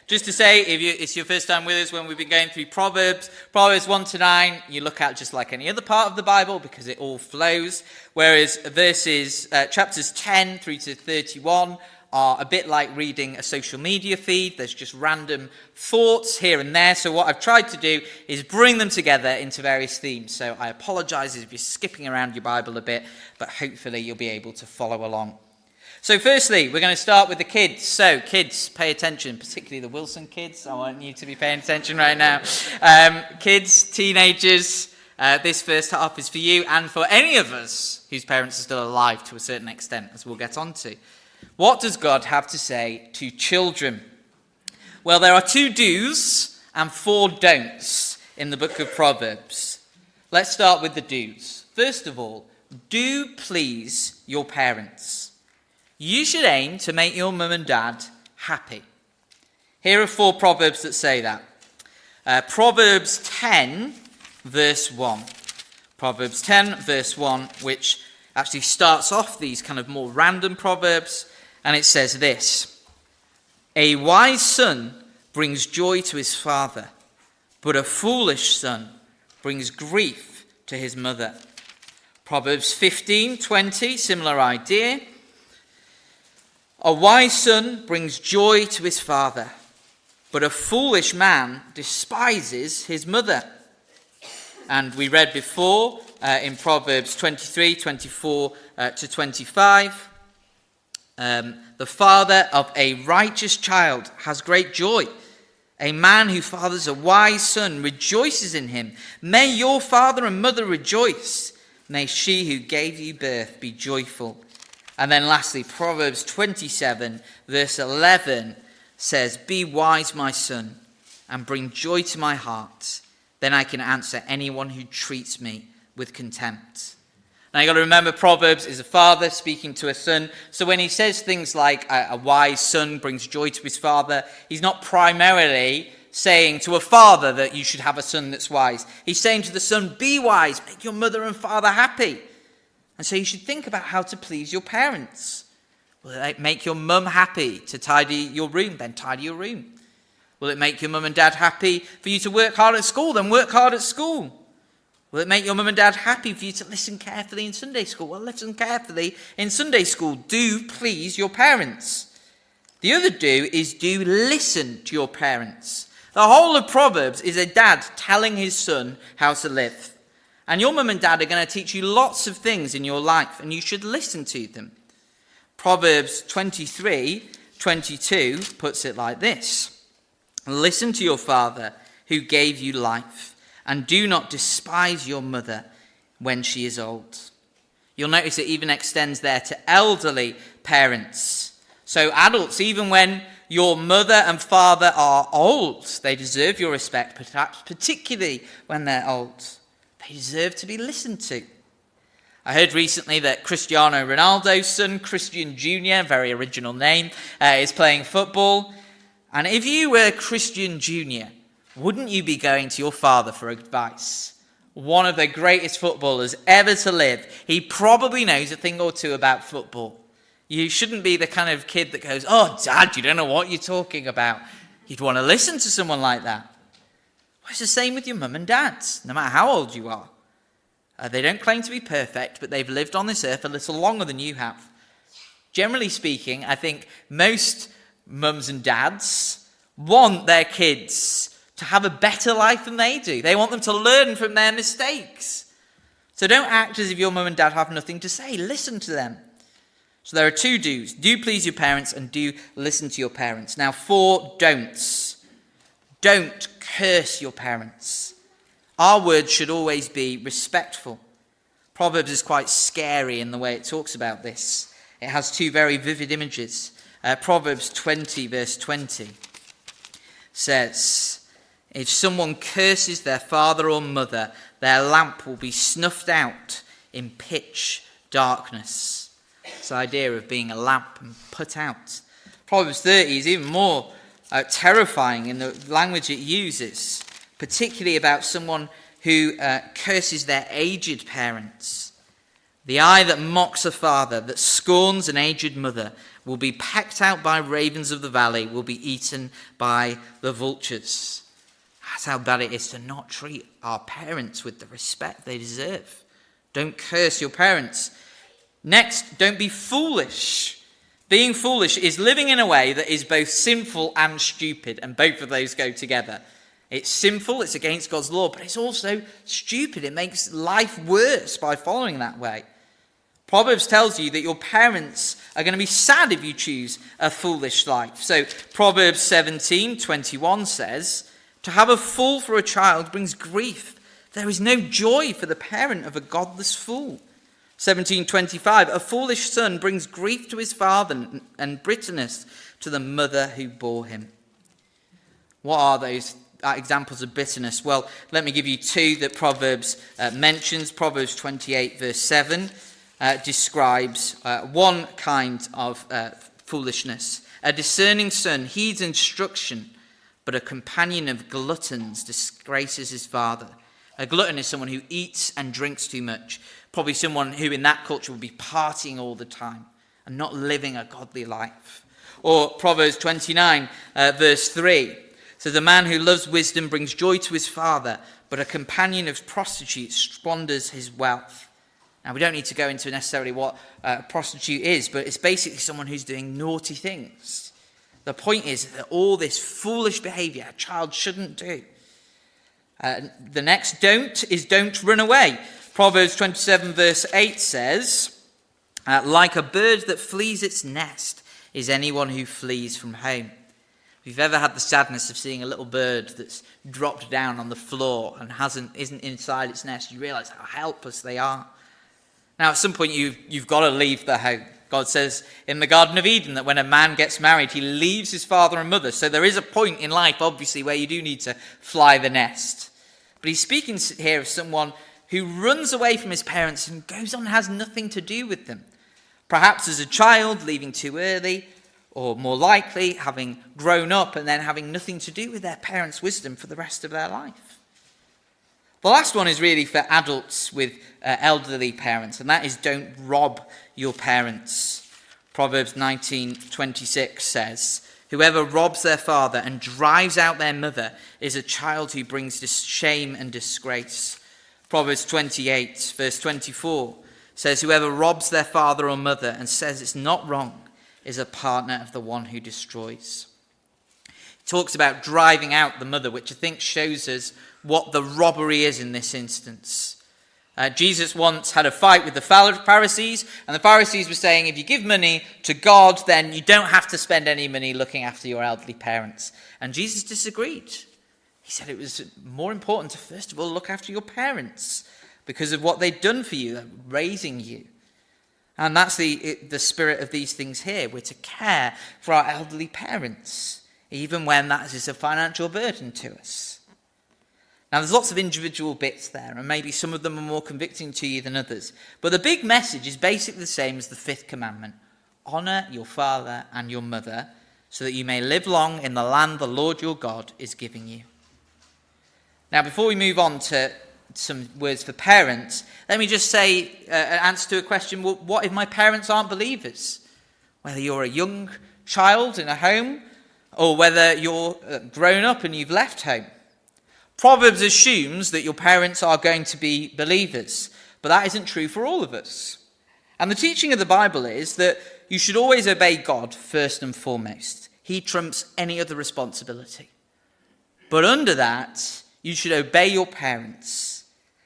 Just to say, if it's your first time with us when we've been going through Proverbs 1 to 9, you look at just like any other part of the Bible because it all flows, whereas chapters 10 through to 31 are a bit like reading a social media feed. There's just random thoughts here and there. So what I've tried to do is bring them together into various themes. So I apologize if you're skipping around your Bible a bit, but hopefully you'll be able to follow along. So firstly, we're going to start with the kids. So kids, pay attention, particularly the Wilson kids. I want you to be paying attention right now. Kids, teenagers, this first half is for you and for any of us whose parents are still alive to a certain extent, as we'll get on to. What does God have to say to children? Well, there are 2 do's and 4 don'ts in the book of Proverbs. Let's start with the do's. First of all, do please your parents. You should aim to make your mum and dad happy. Here are 4 proverbs that say that. Proverbs 10, verse 1. Proverbs 10, verse 1, which actually starts off these kind of more random proverbs, and it says this: a wise son brings joy to his father, but a foolish son brings grief to his mother. Proverbs 15:20, similar idea. A wise son brings joy to his father, but a foolish man despises his mother. And we read before in Proverbs 23:24 to 25, the father of a righteous child has great joy. A man who fathers a wise son rejoices in him. May your father and mother rejoice. May she who gave you birth be joyful. And then lastly, Proverbs 27, verse 11 says, be wise, my son, and bring joy to my heart. Then I can answer anyone who treats me with contempt. Now you've got to remember, Proverbs is a father speaking to a son. So when he says things like a wise son brings joy to his father, he's not primarily saying to a father that you should have a son that's wise. He's saying to the son, be wise, make your mother and father happy. And so you should think about how to please your parents. Will it make your mum happy to tidy your room? Then tidy your room. Will it make your mum and dad happy for you to work hard at school? Then work hard at school. Will it make your mum and dad happy for you to listen carefully in Sunday school? Well, listen carefully in Sunday school. Do please your parents. The other do is do listen to your parents. The whole of Proverbs is a dad telling his son how to live. And your mum and dad are going to teach you lots of things in your life, and you should listen to them. Proverbs 23:22 puts it like this: listen to your father who gave you life, and do not despise your mother when she is old. You'll notice it even extends there to elderly parents. So adults, even when your mother and father are old, they deserve your respect, perhaps particularly when they're old. They deserve to be listened to. I heard recently that Cristiano Ronaldo's son, Christian Jr., very original name, is playing football. And if you were Christian Jr., wouldn't you be going to your father for advice? One of the greatest footballers ever to live. He probably knows a thing or two about football. You shouldn't be the kind of kid that goes, oh, Dad, you don't know what you're talking about. You'd want to listen to someone like that. Well, it's the same with your mum and dad, no matter how old you are. They don't claim to be perfect, but they've lived on this earth a little longer than you have. Generally speaking, I think most mums and dads want their kids to have a better life than they do. They want them to learn from their mistakes. So don't act as if your mum and dad have nothing to say. Listen to them. So there are 2 do's. Do please your parents and do listen to your parents. Now 4 don'ts. Don't curse your parents. Our words should always be respectful. Proverbs is quite scary in the way it talks about this. It has 2 very vivid images. Proverbs 20, verse 20 says, if someone curses their father or mother, their lamp will be snuffed out in pitch darkness. It's the idea of being a lamp and put out. Proverbs 30 is even more terrifying in the language it uses, particularly about someone who curses their aged parents. The eye that mocks a father, that scorns an aged mother, will be pecked out by ravens of the valley, will be eaten by the vultures. That's how bad it is to not treat our parents with the respect they deserve. Don't curse your parents. Next, don't be foolish. Being foolish is living in a way that is both sinful and stupid, and both of those go together. It's sinful, it's against God's law, but it's also stupid. It makes life worse by following that way. Proverbs tells you that your parents are going to be sad if you choose a foolish life. So Proverbs 17:21 says, "To have a fool for a child brings grief. There is no joy for the parent of a godless fool." 17:25, "A foolish son brings grief to his father and bitterness to the mother who bore him." What are those examples of bitterness? Well, let me give you two that Proverbs mentions. Proverbs 28 verse 7 describes one kind of foolishness. "A discerning son heeds instruction, but a companion of gluttons disgraces his father." A glutton is someone who eats and drinks too much. Probably someone who in that culture would be partying all the time and not living a godly life. Or Proverbs 29 verse 3 says, "A man who loves wisdom brings joy to his father, but a companion of prostitutes squanders his wealth." Now, we don't need to go into necessarily what a prostitute is, but it's basically someone who's doing naughty things. The point is that all this foolish behavior a child shouldn't do. The next don't is don't run away. Proverbs 27 verse 8 says, "Like a bird that flees its nest is anyone who flees from home." If you've ever had the sadness of seeing a little bird that's dropped down on the floor and isn't inside its nest, you realize how helpless they are. Now, at some point, you've got to leave the home. God says in the Garden of Eden that when a man gets married, he leaves his father and mother. So there is a point in life, obviously, where you do need to fly the nest. But he's speaking here of someone who runs away from his parents and goes on and has nothing to do with them. Perhaps as a child, leaving too early, or more likely, having grown up and then having nothing to do with their parents' wisdom for the rest of their life. The last one is really for adults with elderly parents, and that is don't rob your parents. Proverbs 19:26 says, "Whoever robs their father and drives out their mother is a child who brings shame and disgrace." Proverbs 28 verse 24 says, "Whoever robs their father or mother and says it's not wrong is a partner of the one who destroys." It talks about driving out the mother, which I think shows us what the robbery is in this instance. Jesus once had a fight with the Pharisees, and the Pharisees were saying, if you give money to God, then you don't have to spend any money looking after your elderly parents. And Jesus disagreed. He said it was more important to first of all look after your parents because of what they'd done for you, raising you. And that's the spirit of these things here. We're to care for our elderly parents, even when that is a financial burden to us. Now, there's lots of individual bits there, and maybe some of them are more convicting to you than others. But the big message is basically the same as the fifth commandment. Honour your father and your mother, so that you may live long in the land the Lord your God is giving you. Now, before we move on to some words for parents, let me just say an answer to a question. Well, what if my parents aren't believers? Whether you're a young child in a home, or whether you're grown up and you've left home. Proverbs assumes that your parents are going to be believers, but that isn't true for all of us. And the teaching of the Bible is that you should always obey God first and foremost. He trumps any other responsibility. But under that, you should obey your parents.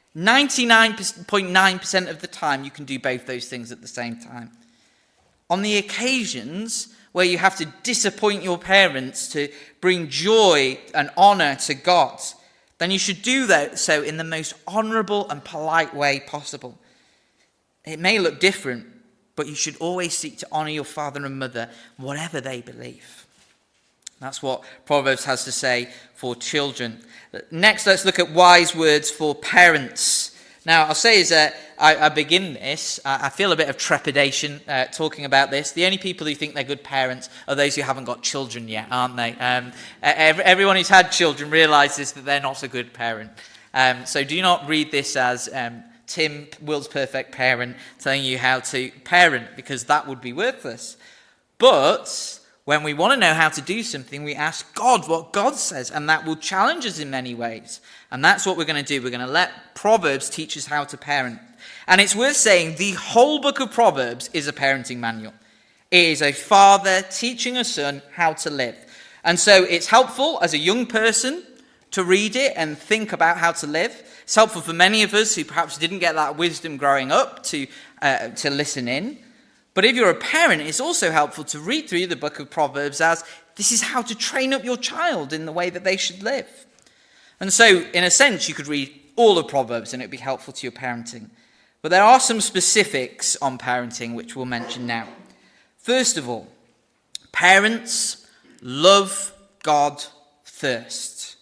99.9% of the time, you can do both those things at the same time. On the occasions where you have to disappoint your parents to bring joy and honour to God, then you should do that so in the most honourable and polite way possible. It may look different, but you should always seek to honour your father and mother, whatever they believe. That's what Proverbs has to say for children. Next, let's look at wise words for parents. Now, I'll say as I begin this, I feel a bit of trepidation talking about this. The only people who think they're good parents are those who haven't got children yet, aren't they? Everyone who's had children realises that they're not a good parent. So do not read this as Tim, world's perfect parent, telling you how to parent, because that would be worthless. But when we want to know how to do something, we ask God what God says, and that will challenge us in many ways. And that's what we're going to do. We're going to let Proverbs teach us how to parent. And it's worth saying the whole book of Proverbs is a parenting manual. It is a father teaching a son how to live. And so it's helpful as a young person to read it and think about how to live. It's helpful for many of us who perhaps didn't get that wisdom growing up to listen in. But if you're a parent, it's also helpful to read through the book of Proverbs as this is how to train up your child in the way that they should live. And so, in a sense, you could read all of Proverbs and it would be helpful to your parenting. But there are some specifics on parenting which we'll mention now. First of all, parents love God first.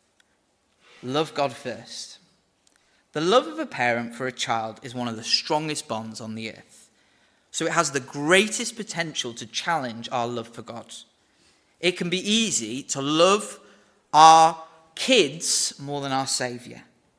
Love God first. The love of a parent for a child is one of the strongest bonds on the earth. So it has the greatest potential to challenge our love for God. It can be easy to love our kids more than our Saviour.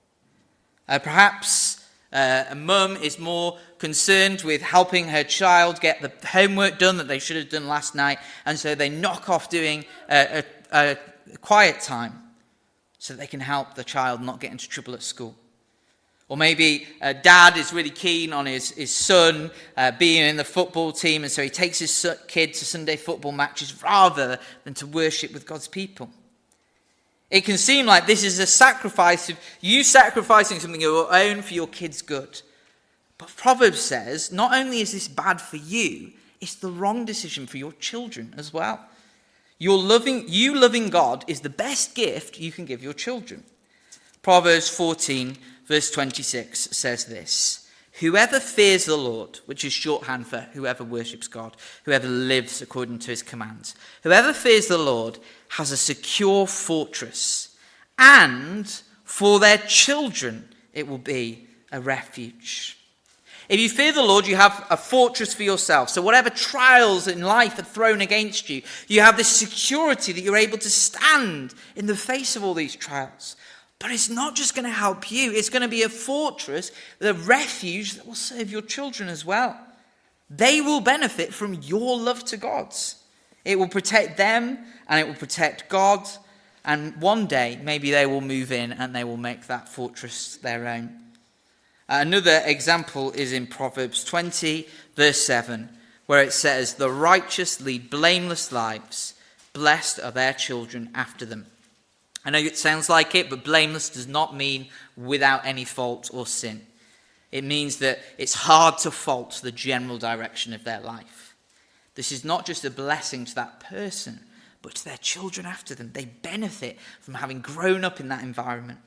Perhaps a mum is more concerned with helping her child get the homework done that they should have done last night, and so they knock off doing a quiet time so that they can help the child not get into trouble at school. Or maybe dad is really keen on his son being in the football team, and so he takes his kid to Sunday football matches rather than to worship with God's people. It can seem like this is a sacrifice of you sacrificing something of your own for your kid's good. But Proverbs says not only is this bad for you, it's the wrong decision for your children as well. You loving God is the best gift you can give your children. Proverbs 14 Verse 26 says this: whoever fears the Lord, which is shorthand for whoever worships God, whoever lives according to his commands, whoever fears the Lord has a secure fortress, and for their children it will be a refuge. If you fear the Lord, you have a fortress for yourself. So whatever trials in life are thrown against you, you have this security that you're able to stand in the face of all these trials. But it's not just going to help you. It's going to be a fortress, a refuge that will serve your children as well. They will benefit from your love to God. It will protect them and it will protect God. And one day, maybe they will move in and they will make that fortress their own. Another example is in Proverbs 20, verse 7, where it says, the righteous lead blameless lives. Blessed are their children after them. I know it sounds like it, but blameless does not mean without any fault or sin. It means that it's hard to fault the general direction of their life. This is not just a blessing to that person, but to their children after them. They benefit from having grown up in that environment.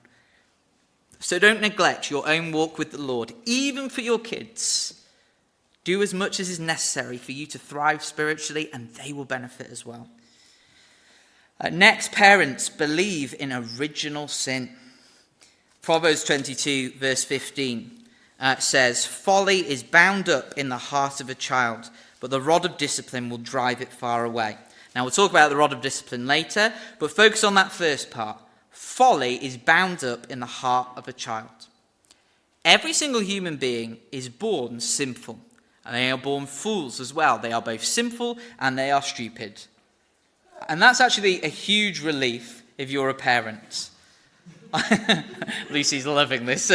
So don't neglect your own walk with the Lord, even for your kids. Do as much as is necessary for you to thrive spiritually, and they will benefit as well. Next, parents believe in original sin. Proverbs 22, verse 15 says, folly is bound up in the heart of a child, but the rod of discipline will drive it far away. Now, we'll talk about the rod of discipline later, but focus on that first part. Folly is bound up in the heart of a child. Every single human being is born sinful, and they are born fools as well. They are both sinful and they are stupid. And that's actually a huge relief if you're a parent. Lucy's loving this.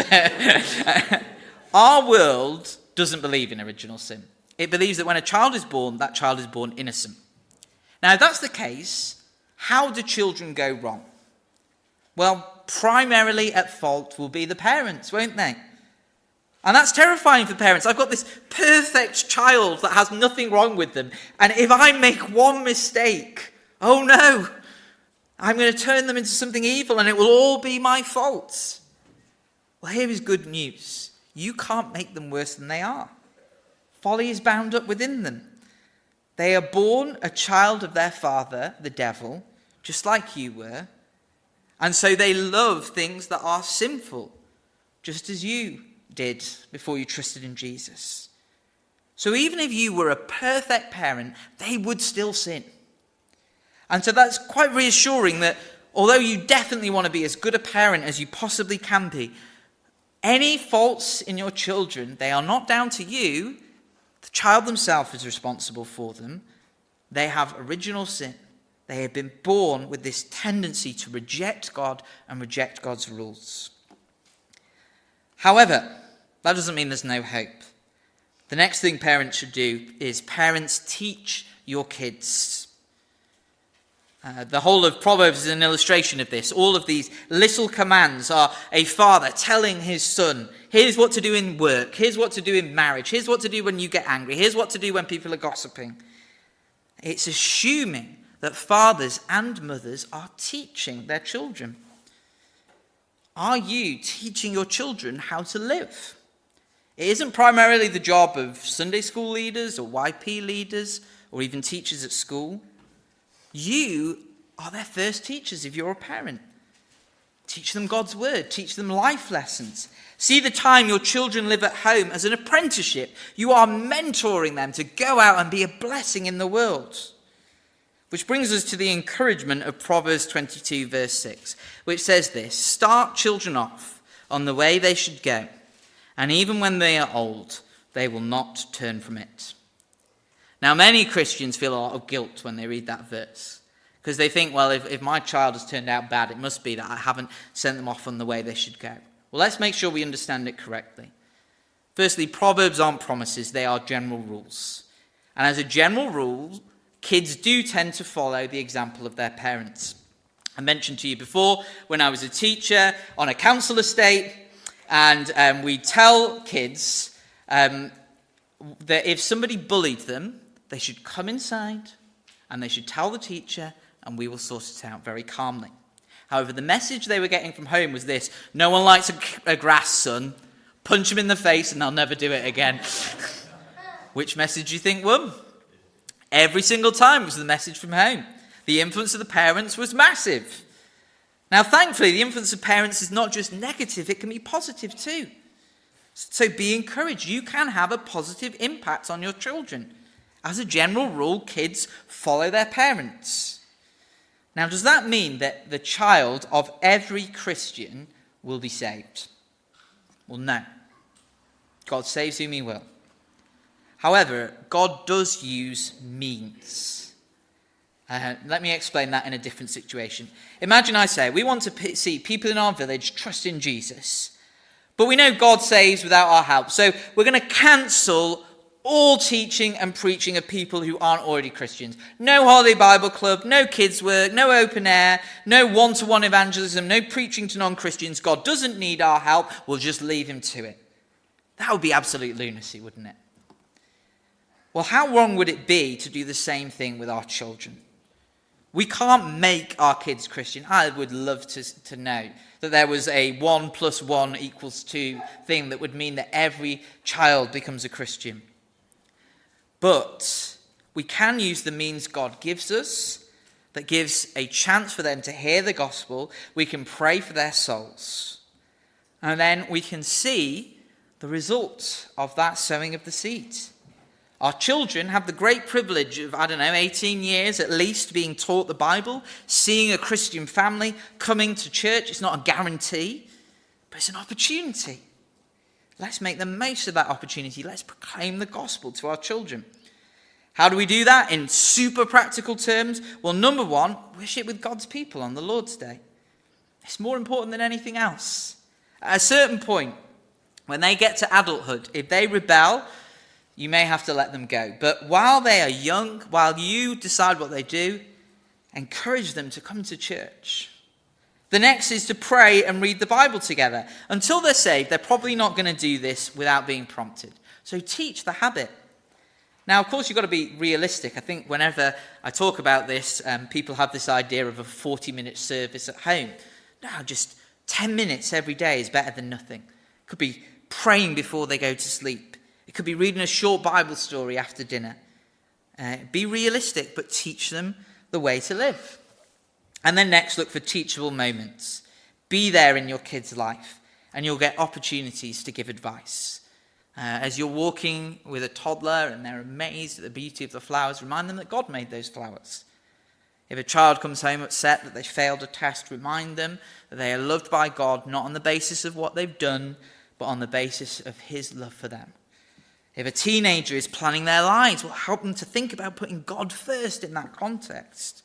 Our world doesn't believe in original sin. It believes that when a child is born, that child is born innocent. Now, if that's the case, how do children go wrong? Well, primarily at fault will be the parents, won't they? And that's terrifying for parents. I've got this perfect child that has nothing wrong with them. And if I make one mistake, oh no, I'm going to turn them into something evil and it will all be my fault. Well, here is good news. You can't make them worse than they are. Folly is bound up within them. They are born a child of their father, the devil, just like you were. And so they love things that are sinful, just as you did before you trusted in Jesus. So even if you were a perfect parent, they would still sin. And so that's quite reassuring that although you definitely want to be as good a parent as you possibly can be, any faults in your children, they are not down to you. The child themselves is responsible for them. they have original sin. They have been born with this tendency to reject God and reject God's rules. However, that doesn't mean there's no hope. The next thing parents should do is parents teach your kids. The whole of Proverbs is an illustration of this. All of these little commands are a father telling his son, here's what to do in work, here's what to do in marriage, here's what to do when you get angry, here's what to do when people are gossiping. It's assuming that fathers and mothers are teaching their children. Are you teaching your children how to live? It isn't primarily the job of Sunday school leaders or YP leaders or even teachers at school. You are their first teachers if you're a parent. Teach them God's word. Teach them life lessons. See the time your children live at home as an apprenticeship. You are mentoring them to go out and be a blessing in the world. Which brings us to the encouragement of Proverbs 22 verse 6, which says this: start children off on the way they should go, and even when they are old, they will not turn from it. Now, many Christians feel a lot of guilt when they read that verse, because they think, well, if my child has turned out bad, it must be that I haven't sent them off on the way they should go. Well, let's make sure we understand it correctly. Firstly, Proverbs aren't promises, they are general rules. And as a general rule, kids do tend to follow the example of their parents. I mentioned to you before, when I was a teacher on a council estate, and we tell kids that if somebody bullied them, they should come inside and they should tell the teacher, and we will sort it out very calmly. However, the message they were getting from home was this: no one likes a grass son. Punch him in the face and they'll never do it again. Which message do you think won? Every single time it was the message from home. The influence of the parents was massive. Now, thankfully, the influence of parents is not just negative, it can be positive too. So be encouraged. You can have a positive impact on your children. As a general rule, kids follow their parents. Now, does that mean that the child of every Christian will be saved? Well, no. God saves whom he will. However, God does use means. Let me explain that in a different situation. Imagine I say, we want to see people in our village trust in Jesus, but we know God saves without our help, so we're going to cancel all teaching and preaching of people who aren't already Christians. No holiday Bible club, no kids work, no open air, no one-to-one evangelism, no preaching to non-Christians. God doesn't need our help, we'll just leave him to it. That would be absolute lunacy, wouldn't it? Well, how wrong would it be to do the same thing with our children? We can't make our kids Christian. I would love to know that there was a 1 + 1 = 2 thing that would mean that every child becomes a Christian. But we can use the means God gives us that gives a chance for them to hear the gospel. We can pray for their souls. And then we can see the result of that sowing of the seed. Our children have the great privilege of, 18 years at least being taught the Bible, seeing a Christian family, coming to church. It's not a guarantee, but it's an opportunity. Let's make the most of that opportunity. Let's proclaim the gospel to our children. How do we do that in super practical terms? Well, number one, worship with God's people on the Lord's Day. It's more important than anything else. At a certain point, when they get to adulthood, if they rebel, you may have to let them go. But while they are young, while you decide what they do, encourage them to come to church. The next is to pray and read the Bible together. Until they're saved, they're probably not going to do this without being prompted. So teach the habit. Now, of course, you've got to be realistic. I think whenever I talk about this, people have this idea of a 40-minute service at home. No, just 10 minutes every day is better than nothing. It could be praying before they go to sleep. It could be reading a short Bible story after dinner. Be realistic, but teach them the way to live. And then next, look for teachable moments. Be there in your kid's life, and you'll get opportunities to give advice. As you're walking with a toddler and they're amazed at the beauty of the flowers, remind them that God made those flowers. If a child comes home upset that they failed a test, remind them that they are loved by God, not on the basis of what they've done, but on the basis of his love for them. If a teenager is planning their lives, we'll help them to think about putting God first in that context.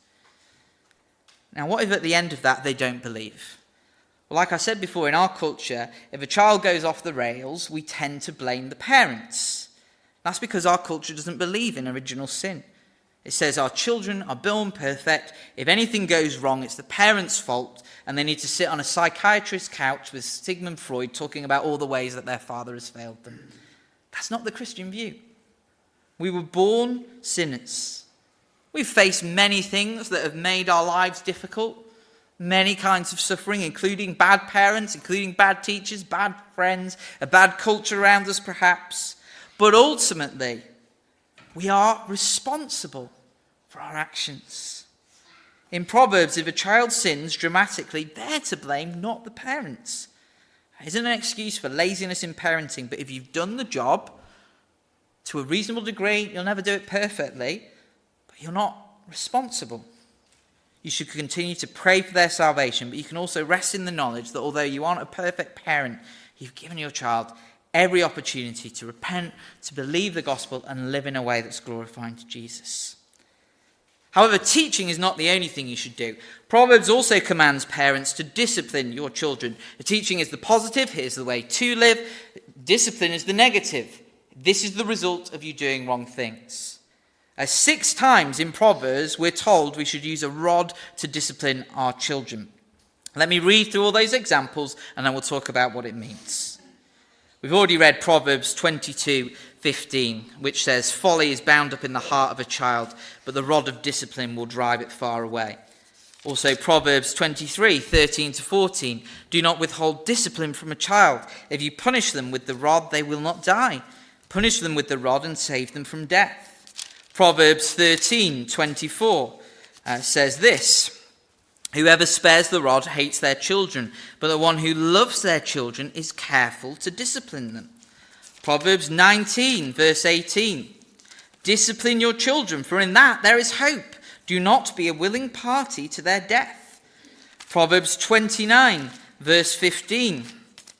Now, what if at the end of that they don't believe? Well, like I said before, in our culture, if a child goes off the rails, we tend to blame the parents. That's because our culture doesn't believe in original sin. It says our children are born perfect. If anything goes wrong, it's the parents' fault, and they need to sit on a psychiatrist's couch with Sigmund Freud talking about all the ways that their father has failed them. That's not the Christian view. We were born sinners. We've faced many things that have made our lives difficult, many kinds of suffering, including bad parents, including bad teachers, bad friends, a bad culture around us perhaps. But ultimately, we are responsible for our actions. In Proverbs, if a child sins dramatically, they're to blame, not the parents. It isn't an excuse for laziness in parenting, but if you've done the job to a reasonable degree, you'll never do it perfectly, but you're not responsible. You should continue to pray for their salvation, but you can also rest in the knowledge that although you aren't a perfect parent, you've given your child every opportunity to repent, to believe the gospel, and live in a way that's glorifying to Jesus. However, teaching is not the only thing you should do. Proverbs also commands parents to discipline your children. The teaching is the positive, here's the way to live. Discipline is the negative. This is the result of you doing wrong things. 6 times in Proverbs, we're told we should use a rod to discipline our children. Let me read through all those examples, and then we'll talk about what it means. We've already read Proverbs 22:15, which says, "Folly is bound up in the heart of a child, but the rod of discipline will drive it far away." Also Proverbs 23:13-14, "Do not withhold discipline from a child. If you punish them with the rod, they will not die. Punish them with the rod and save them from death." Proverbs 13:24 says this, "Whoever spares the rod hates their children, but the one who loves their children is careful to discipline them." Proverbs 19, verse 18, "Discipline your children, for in that there is hope. Do not be a willing party to their death." Proverbs 29, verse 15,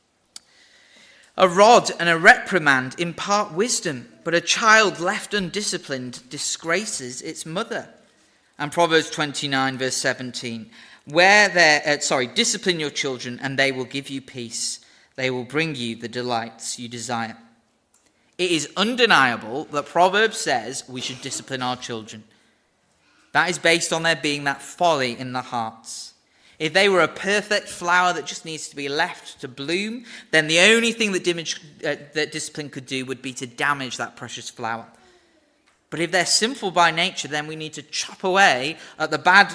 "A rod and a reprimand impart wisdom, but a child left undisciplined disgraces its mother." And Proverbs 29, verse 17, "Discipline your children, and they will give you peace. They will bring you the delights you desire." It is undeniable that Proverbs says we should discipline our children. That is based on there being that folly in the hearts. If they were a perfect flower that just needs to be left to bloom, then the only thing that discipline could do would be to damage that precious flower. But if they're sinful by nature, then we need to chop away at the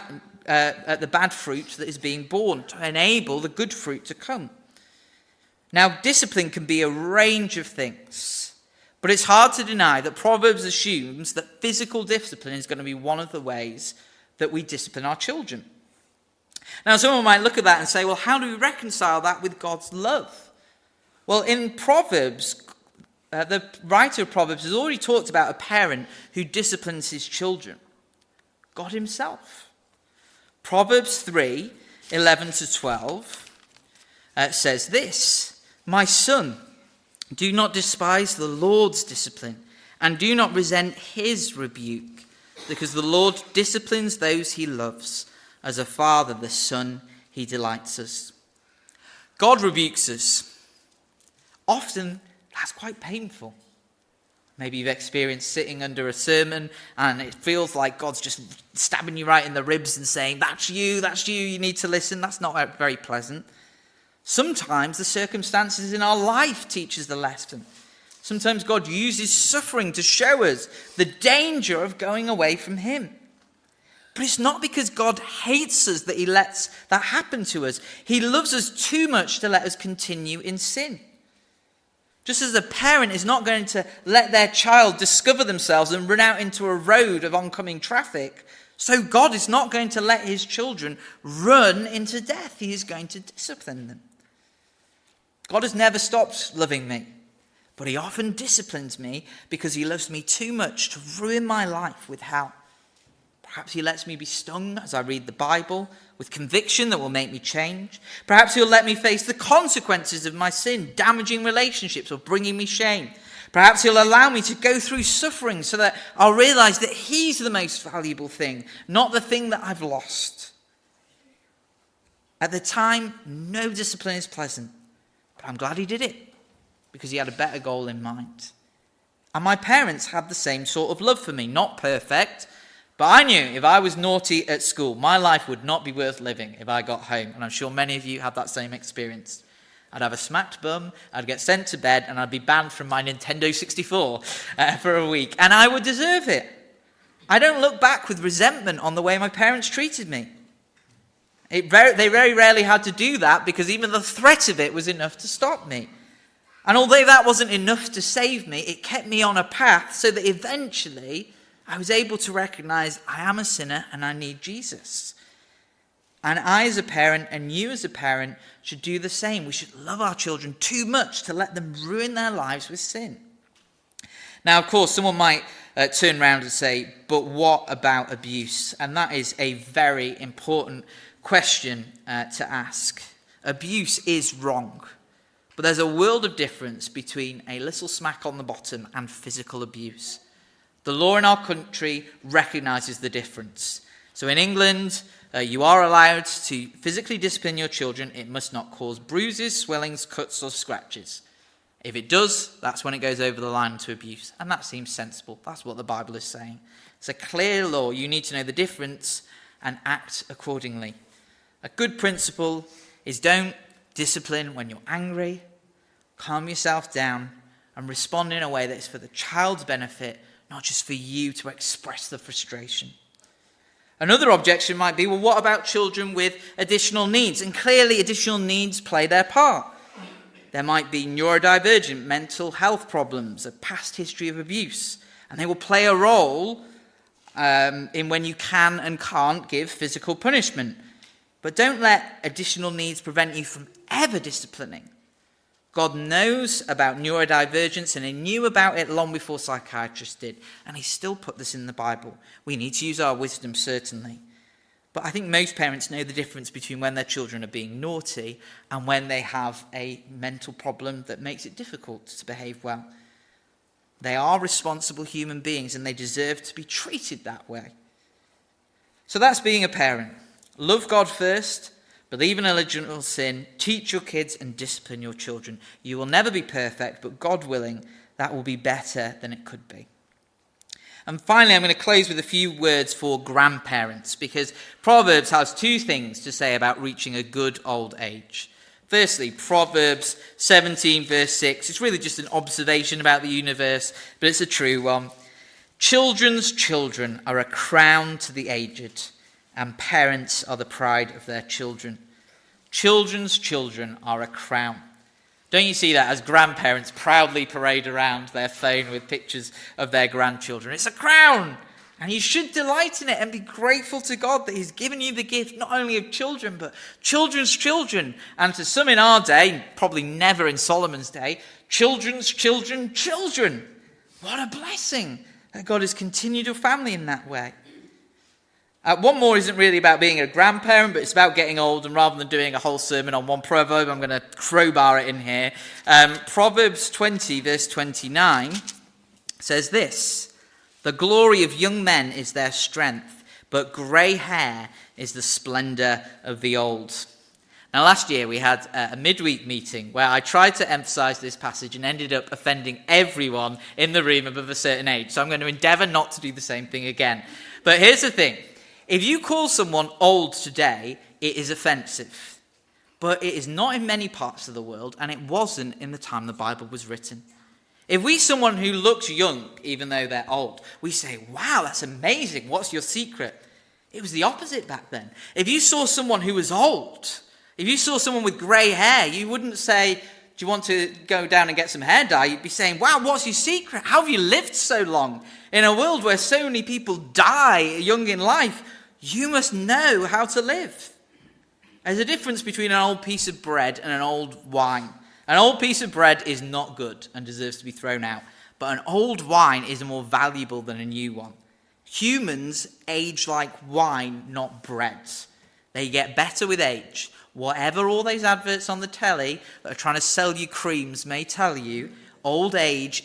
bad fruit that is being born to enable the good fruit to come. Now, discipline can be a range of things, but it's hard to deny that Proverbs assumes that physical discipline is going to be one of the ways that we discipline our children. Now, someone might look at that and say, well, how do we reconcile that with God's love? Well, in Proverbs, the writer of Proverbs has already talked about a parent who disciplines his children, God himself. Proverbs 3:11-12 says this, "My son, do not despise the Lord's discipline, and do not resent his rebuke, because the Lord disciplines those he loves. As a father, the son, he delights us." God rebukes us. Often, that's quite painful. Maybe you've experienced sitting under a sermon and it feels like God's just stabbing you right in the ribs and saying, that's you, you need to listen. That's not very pleasant. Sometimes the circumstances in our life teach us the lesson. Sometimes God uses suffering to show us the danger of going away from him. But it's not because God hates us that he lets that happen to us. He loves us too much to let us continue in sin. Just as a parent is not going to let their child discover themselves and run out into a road of oncoming traffic, so God is not going to let his children run into death. He is going to discipline them. God has never stopped loving me, but he often disciplines me because he loves me too much to ruin my life with hell. Perhaps he lets me be stung as I read the Bible with conviction that will make me change. Perhaps he'll let me face the consequences of my sin, damaging relationships or bringing me shame. Perhaps he'll allow me to go through suffering so that I'll realize that he's the most valuable thing, not the thing that I've lost. At the time, no discipline is pleasant, but I'm glad he did it because he had a better goal in mind. And my parents had the same sort of love for me, not perfect, but I knew if I was naughty at school, my life would not be worth living if I got home. And I'm sure many of you have that same experience. I'd have a smacked bum, I'd get sent to bed, and I'd be banned from my Nintendo 64 for a week. And I would deserve it. I don't look back with resentment on the way my parents treated me. They very rarely had to do that because even the threat of it was enough to stop me. And although that wasn't enough to save me, it kept me on a path so that eventually I was able to recognize I am a sinner and I need Jesus. And I as a parent and you as a parent should do the same. We should love our children too much to let them ruin their lives with sin. Now, of course, someone might turn around and say, but what about abuse? And that is a very important question to ask. Abuse is wrong. But there's a world of difference between a little smack on the bottom and physical abuse. The law in our country recognises the difference. So in England, you are allowed to physically discipline your children. It must not cause bruises, swellings, cuts or scratches. If it does, that's when it goes over the line to abuse. And that seems sensible. That's what the Bible is saying. It's a clear law. You need to know the difference and act accordingly. A good principle is don't discipline when you're angry. Calm yourself down and respond in a way that is for the child's benefit, not just for you to express the frustration. Another objection might be, well, what about children with additional needs? And clearly additional needs play their part. There might be neurodivergent mental health problems, a past history of abuse, and they will play a role in when you can and can't give physical punishment. But don't let additional needs prevent you from ever disciplining. God knows about neurodivergence and he knew about it long before psychiatrists did. And he still put this in the Bible. We need to use our wisdom, certainly. But I think most parents know the difference between when their children are being naughty and when they have a mental problem that makes it difficult to behave well. They are responsible human beings and they deserve to be treated that way. So that's being a parent. Love God first, believe in original sin, teach your kids and discipline your children. You will never be perfect, but God willing, that will be better than it could be. And finally, I'm going to close with a few words for grandparents, because Proverbs has two things to say about reaching a good old age. Firstly, Proverbs 17 verse 6. It's really just an observation about the universe, but it's a true one. Children's children are a crown to the aged, and parents are the pride of their children. Children's children are a crown. Don't you see that as grandparents proudly parade around their phone with pictures of their grandchildren? It's a crown, and you should delight in it and be grateful to God that he's given you the gift not only of children, but children's children. And to some in our day, probably never in Solomon's day, children's children. What a blessing that God has continued your family in that way. One more isn't really about being a grandparent, but it's about getting old. And rather than doing a whole sermon on one proverb, I'm going to crowbar it in here. Proverbs 20, verse 29 says this: "The glory of young men is their strength, but grey hair is the splendour of the old." Now, last year we had a midweek meeting where I tried to emphasise this passage and ended up offending everyone in the room above a certain age. So I'm going to endeavour not to do the same thing again. But here's the thing. If you call someone old today, it is offensive. But it is not in many parts of the world, and it wasn't in the time the Bible was written. If we see someone who looks young, even though they're old, we say, "Wow, that's amazing. What's your secret?" It was the opposite back then. If you saw someone who was old, if you saw someone with grey hair, you wouldn't say, "Do you want to go down and get some hair dye?" You'd be saying, "Wow, what's your secret? How have you lived so long? In a world where so many people die young in life, you must know how to live." There's a difference between an old piece of bread and an old wine. An old piece of bread is not good and deserves to be thrown out. But an old wine is more valuable than a new one. Humans age like wine, not bread. They get better with age. Whatever all those adverts on the telly that are trying to sell you creams may tell you, old age is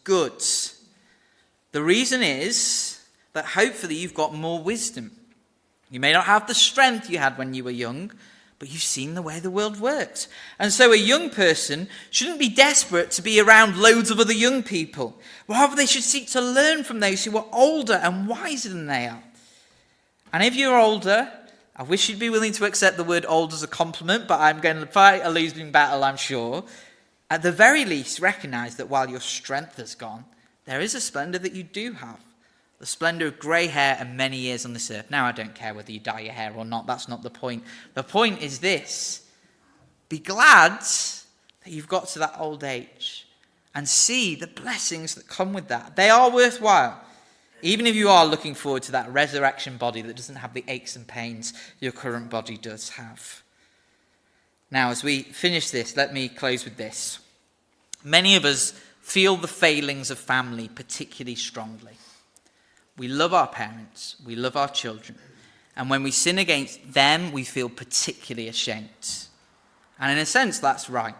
good. The reason is that hopefully you've got more wisdom. You may not have the strength you had when you were young, but you've seen the way the world works. And so a young person shouldn't be desperate to be around loads of other young people. Rather, they should seek to learn from those who are older and wiser than they are. And if you're older, I wish you'd be willing to accept the word old as a compliment, but I'm going to fight a losing battle, I'm sure. At the very least, recognize that while your strength has gone, there is a splendor that you do have. The splendor of grey hair and many years on this earth. Now, I don't care whether you dye your hair or not. That's not the point. The point is this. Be glad that you've got to that old age and see the blessings that come with that. They are worthwhile. Even if you are looking forward to that resurrection body that doesn't have the aches and pains your current body does have. Now, as we finish this, let me close with this. Many of us feel the failings of family particularly strongly. We love our parents, we love our children, and when we sin against them, we feel particularly ashamed. And in a sense, that's right.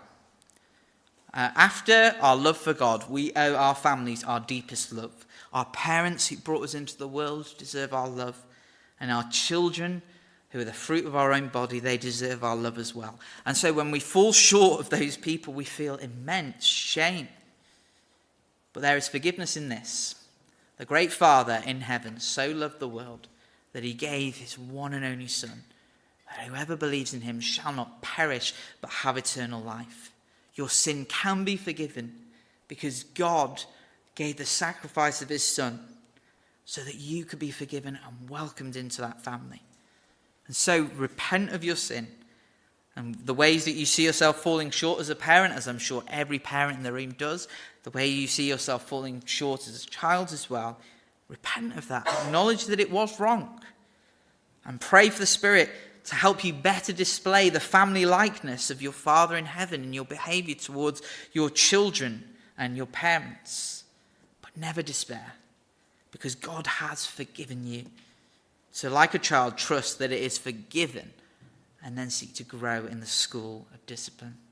After our love for God, we owe our families our deepest love. Our parents who brought us into the world deserve our love, and our children who are the fruit of our own body, they deserve our love as well. And so when we fall short of those people, we feel immense shame. But there is forgiveness in this. The great Father in heaven so loved the world that he gave his one and only Son, that whoever believes in him shall not perish but have eternal life. Your sin can be forgiven because God gave the sacrifice of his Son so that you could be forgiven and welcomed into that family. And so repent of your sin and the ways that you see yourself falling short as a parent, as I'm sure every parent in the room does, the way you see yourself falling short as a child as well. Repent of that. Acknowledge that it was wrong. And pray for the Spirit to help you better display the family likeness of your Father in heaven in your behavior towards your children and your parents. But never despair, because God has forgiven you. So like a child, trust that it is forgiven and then seek to grow in the school of discipline.